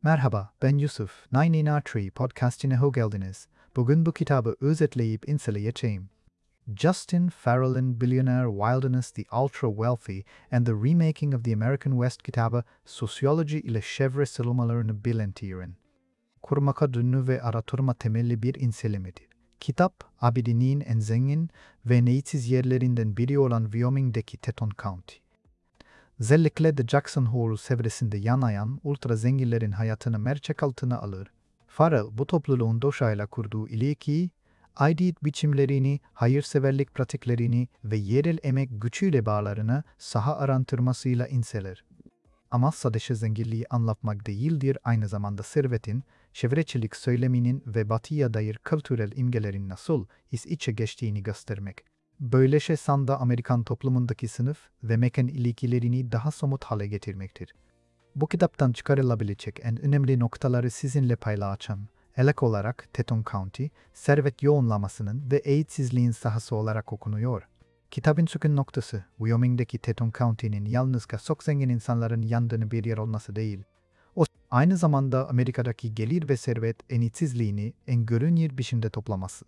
Merhaba, ben Yusuf. Nine in Archery podcastine hoş geldiniz. Bugün bu kitabı özetleyip inceleyeceğim. Justin Farrell'in Billionaire Wilderness, The Ultra Wealthy and the Remaking of the American West kitabı sosyoloji ile çevre sıralamalarını bilintirin. Kurmaka dönü ve araştırma temelli bir incelemedir. Kitap, Abidin'in en zengin ve neyitsiz yerlerinden biri olan Wyoming'deki Teton County. Özellikle de Jackson Hole çevresinde yanayan ultra zenginlerin hayatını mercek altına alır. Farrell bu topluluğun doğayla kurduğu ilişkiyi, aidiyet biçimlerini, hayırseverlik pratiklerini ve yerel emek gücüyle bağlarını saha araştırmasıyla inceler. Ama sadece zenginliği anlatmak değildir, aynı zamanda servetin, çevrecilik söyleminin ve batıya dair kültürel imgelerin nasıl iç içe geçtiğini göstermek. Böylece sanda Amerikan toplumundaki sınıf ve mekan ilişkilerini daha somut hale getirmektir. Bu kitaptan çıkarılabilecek en önemli noktaları sizinle paylaşacağım. İlk olarak Teton County, servet yoğunlamasının ve eğitsizliğin sahası olarak okunuyor. Kitabın çıkın noktası, Wyoming'deki Teton County'nin yalnızca çok zengin insanların yandığı bir yer olması değil. O, aynı zamanda Amerika'daki gelir ve servet eşitsizliğini en görünür biçimde toplaması.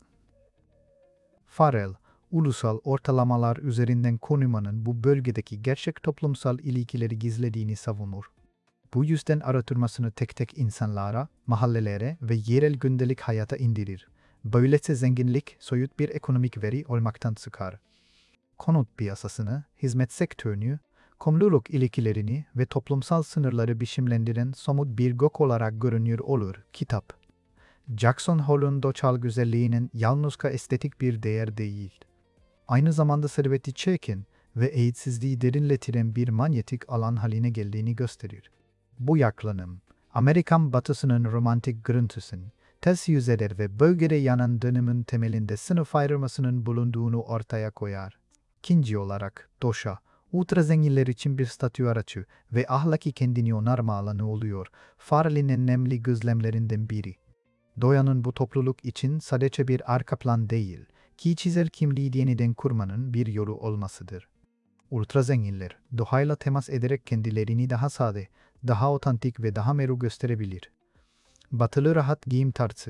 Farrell, ulusal ortalamalar üzerinden konuşmanın bu bölgedeki gerçek toplumsal ilişkileri gizlediğini savunur. Bu yüzden araştırmasını tek tek insanlara, mahallelere ve yerel gündelik hayata indirir. Böylece zenginlik soyut bir ekonomik veri olmaktan çıkar. Konut piyasasını, hizmet sektörünü, komşuluk ilişkilerini ve toplumsal sınırları biçimlendiren somut bir gök olarak görünür olur kitap. Jackson Hole'un doğal güzelliğinin yalnızca estetik bir değer değil, aynı zamanda serveti çeken ve eğitsizliği derinletiren bir manyetik alan haline geldiğini gösterir. Bu yaklanım, Amerikan batısının romantik görüntüsünün ters yüz eder ve bölgede yanan dönemin temelinde sınıf ayrılmasının bulunduğunu ortaya koyar. İkinci olarak, Doşa, ultra zenginler için bir statü aracı ve ahlaki kendini onarma alanı oluyor, Farrell'in önemli gözlemlerinden biri. Doya'nın bu topluluk için sadece bir arka plan değil, kişisel kimliği yeniden kurmanın bir yolu olmasıdır. Ultra zenginler, doğayla temas ederek kendilerini daha sade, daha otantik ve daha meru gösterebilir. Batılı rahat giyim tarzı,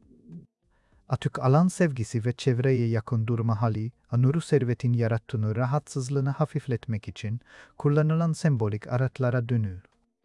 açık alan sevgisi ve çevreye yakın durma hali, anuru servetin yarattığı rahatsızlığını hafifletmek için kullanılan sembolik araçlara dönür.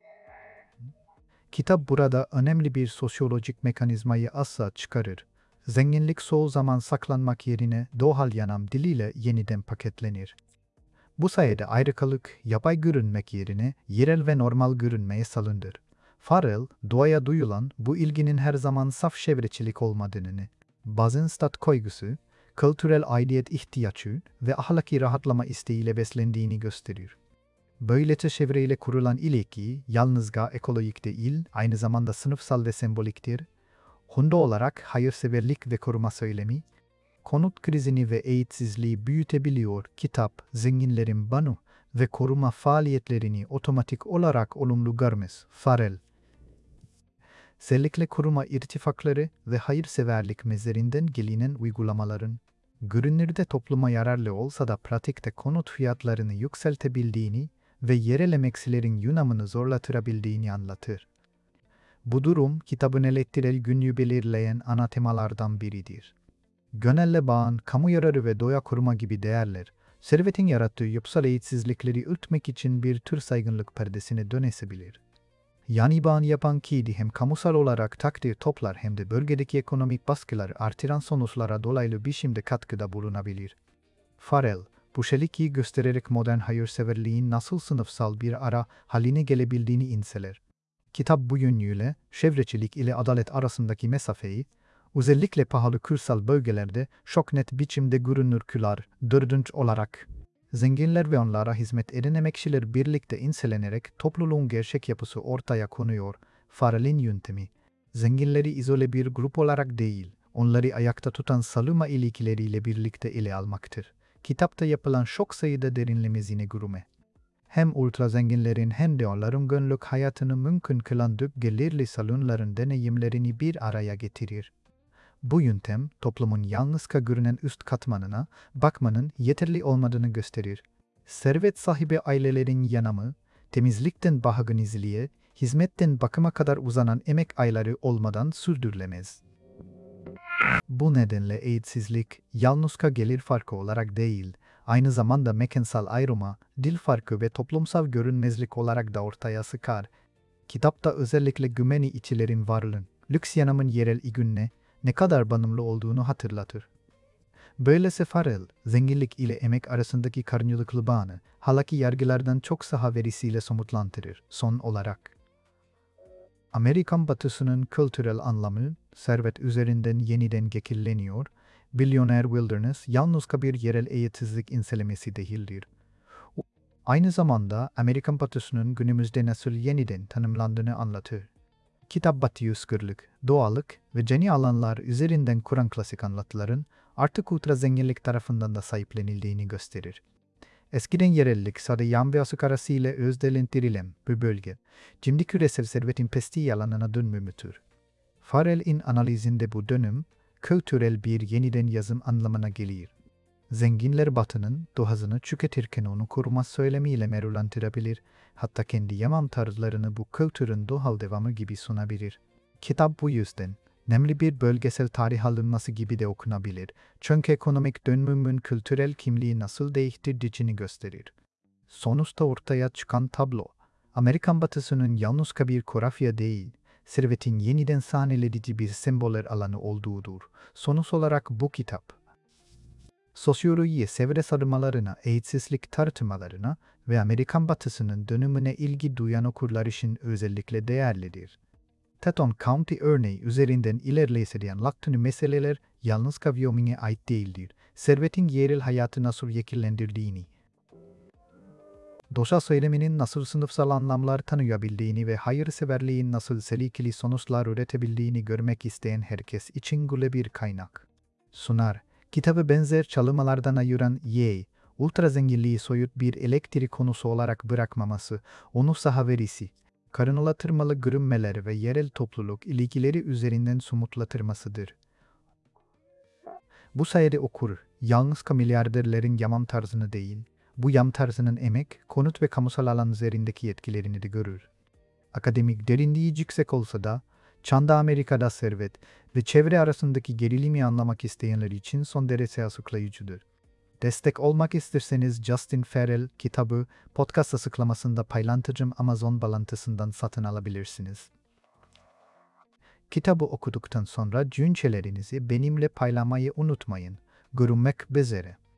Kitap burada önemli bir sosyolojik mekanizmayı asla çıkarır. Zenginlik çoğu zaman saklanmak yerine doğal yanam diliyle yeniden paketlenir. Bu sayede ayrıcalık, yapay görünmek yerine yerel ve normal görünmeye salındır. Farrell, doğaya duyulan bu ilginin her zaman saf çevrecilik olmadığını, bazen stat koygusu, kültürel aidiyet ihtiyacı ve ahlaki rahatlama isteğiyle beslendiğini gösterir. Böylece çevreyle kurulan ilişki yalnızca ekolojik değil, aynı zamanda sınıfsal ve semboliktir. Hunda olarak hayırseverlik ve koruma söylemi, konut krizini ve eğitsizliği büyütebiliyor. Kitap, zenginlerin banu ve koruma faaliyetlerini otomatik olarak olumlu görmez. Farrell, özellikle koruma irtifakları ve hayırseverlik mezherinden gelinen uygulamaların, görünürde topluma yararlı olsa da pratikte konut fiyatlarını yükseltebildiğini ve yerel emekçilerin yunamını zorlatırabildiğini anlatır. Bu durum, kitabın eleştirel günlüğü belirleyen ana temalardan biridir. Gönelle bağın, kamu yararı ve doğa koruma gibi değerler, servetin yarattığı yapısal eğitsizlikleri örtmek için bir tür saygınlık perdesine dönüşebilir. Yani bağın yapan kişi hem kamusal olarak takdir toplar hem de bölgedeki ekonomik baskıları artıran sonuçlara dolaylı biçimde katkıda bulunabilir. Farrell, bu çelişkiyi göstererek modern hayırseverliğin nasıl sınıfsal bir ara haline gelebildiğini inceler. Kitap bu yönüyle, çevrecilik ile adalet arasındaki mesafeyi, özellikle pahalı kırsal bölgelerde çok net biçimde görünür kılar. Dördüncü olarak, zenginler ve onlara hizmet eden emekçiler birlikte incelenerek topluluğun gerçek yapısı ortaya konuyor. Farrell'in yöntemi, zenginleri izole bir grup olarak değil, onları ayakta tutan salınma ilişkileriyle birlikte ele almaktır. Kitapta yapılan çok sayıda derinlemesine gurme, hem ultra zenginlerin hem de onların günlük hayatını mümkün kılan düşük gelirli salonların deneyimlerini bir araya getirir. Bu yöntem, toplumun yalnızca görünen üst katmanına bakmanın yeterli olmadığını gösterir. Servet sahibi ailelerin yanamı, temizlikten bahaganizliğe, Hizmetten bakıma kadar uzanan emek ayları olmadan sürdürülemez. Bu nedenle eğitsizlik yalnızca gelir farkı olarak değil, aynı zamanda mekansal ayrıma, dil farkı ve toplumsal görünmezlik olarak da ortaya çıkar. Kitapta özellikle Gümeni içilerin varlığın, lüks yanamın yerel igünne ne kadar bağımlı olduğunu hatırlatır. Böylece Farrell, zenginlik ile emek arasındaki karşılıklı bağını, halaki yargılardan çok saha verisiyle somutlandırır. Son olarak, Amerikan batısının kültürel anlamı, servet üzerinden yeniden şekilleniyor, Billionaire Wilderness yalnızca bir yerel eğitsizlik incelemesi değildir. Aynı zamanda Amerikan batısının günümüzde nasıl yeniden tanımlandığını anlatır. Kitap batı özgürlük, doğallık ve yeni alanlar üzerinden kuran klasik anlatıların artık ultra zenginlik tarafından da sahiplenildiğini gösterir. Eskiden yerellik sadece yan ve asık arası ile özdelendirilen bu bölge, şimdi küresel servetin pestiği alanına dönmüştür. Farrell'in analizinde bu dönüm, kültürel bir yeniden yazım anlamına gelir. Zenginler batının doğasını tüketirken onu koruma söylemiyle merulandırabilir, hatta kendi yaşam tarzlarını bu kültürün doğal devamı gibi sunabilir. Kitap bu yüzden, nemli bir bölgesel tarih alınması gibi de okunabilir, çünkü ekonomik dönümün kültürel kimliği nasıl değiştirdiğini gösterir. Sonuçta ortaya çıkan tablo, Amerikan batısının yalnızca bir coğrafya değil, servetin yeniden sahnelediği bir semboller alanı olduğudur. Sonuç olarak bu kitap, sosyolojiye çevre sarılmalarına, eğitsizlik tartışmalarına ve Amerikan batısının dönümüne ilgi duyan okurlar için özellikle değerlidir. Teton County örneği üzerinden ilerleyen laktını meseleler yalnızca Wyoming'e ait değildir. Servetin yerel hayatı nasıl şekillendirdiğini, doğa söyleminin nasıl sınıfsal anlamlar tanıyabildiğini ve hayırseverliğin nasıl selikeli sonuçlar üretebildiğini görmek isteyen herkes için güle bir kaynak sunar. Kitabı benzer çalışmalardan ayıran Ye, ultra zenginliği soyut bir elektrik konusu olarak bırakmaması, onu saha verisi, karınlatırmalı görünmeler ve yerel topluluk ilgileri üzerinden somutlatırmasıdır. Bu sayede okur, yalnızca milyarderlerin yaşam tarzını değil, bu yaşam tarzının emek, konut ve kamusal alan üzerindeki etkilerini de görür. Akademik derinliği yüksek olsa da, çağda Amerika'da servet ve çevre arasındaki gerilimi anlamak isteyenler için son derece açıklayıcıdır. Destek olmak isterseniz Justin Farrell kitabı podcast açıklamasında paylaşacağım Amazon bağlantısından satın alabilirsiniz. Kitabı okuduktan sonra düşüncelerinizi benimle paylaşmayı unutmayın. Görüşmek üzere.